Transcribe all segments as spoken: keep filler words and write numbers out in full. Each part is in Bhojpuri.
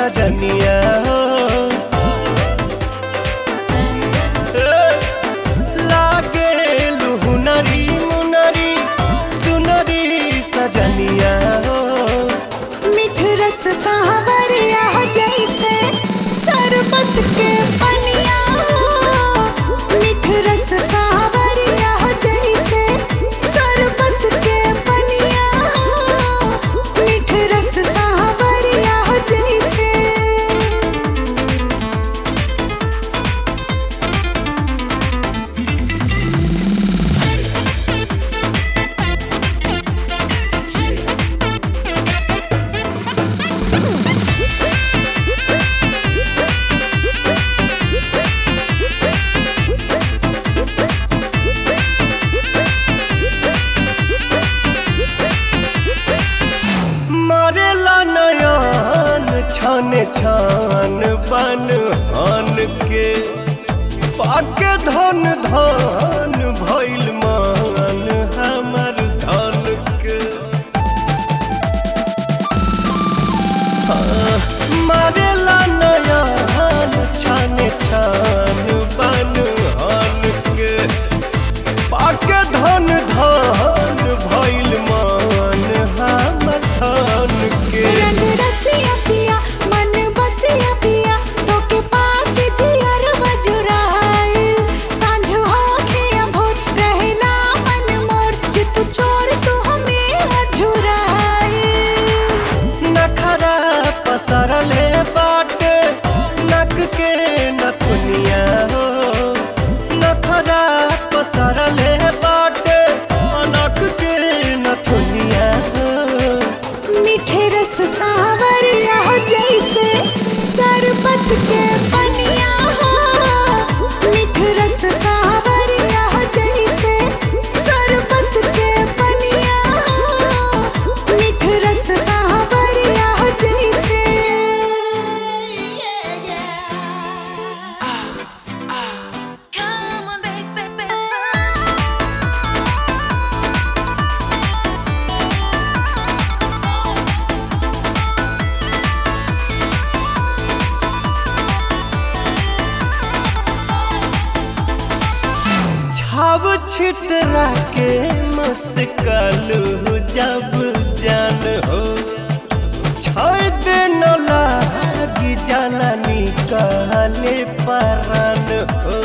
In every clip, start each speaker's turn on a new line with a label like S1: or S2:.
S1: सजनिया हो लागे लुहुनरी मुनरी सुनरी सजनिया हो
S2: मिठ रस सावरिया जैसे शरबत के पनिया हो मिठ रस सावरिया जैसे शरबत के पनिया हो मिठ रस सावरिया जैसे
S1: मारेला नयन छन छन बन हन के पाके धन धन भइल मान हमर धन के हाँ, मारेला नयन छन छन बन हन के पाके धन धन भइल मान हमर धन के
S2: रंग रसिया पिया मन बसिया पिया तोके पाक जियर बजुराइल सांझ होखे भोर रहना मन मोर चित चोर तू हमें अझुराइल
S1: नखरा पसरले बाटे नक के नथुनिया हो नखरा पसरले बाटे नक के नथुनिया हो
S2: मीठे रस सावरिया जैसे शरबत के पनिया हो मीठ रस सावरिया जैसे शरबत के पनिया हो मीठ रस सावरिया जैसे Come on, baby,
S1: छाव छितरा के मस्कलू जब जान हो छाय दे न लागी जाला निकाले परान हो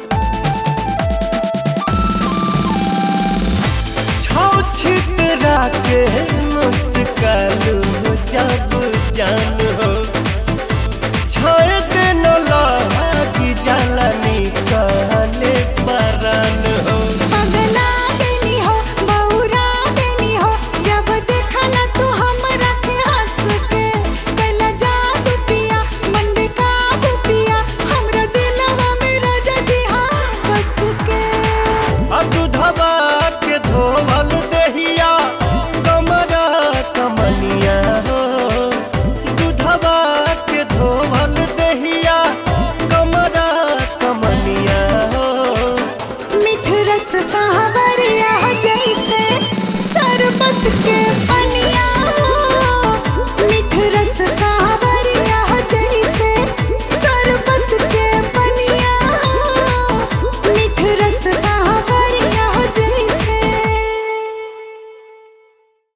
S1: छाव छितरा के मस्कलू जब जान हो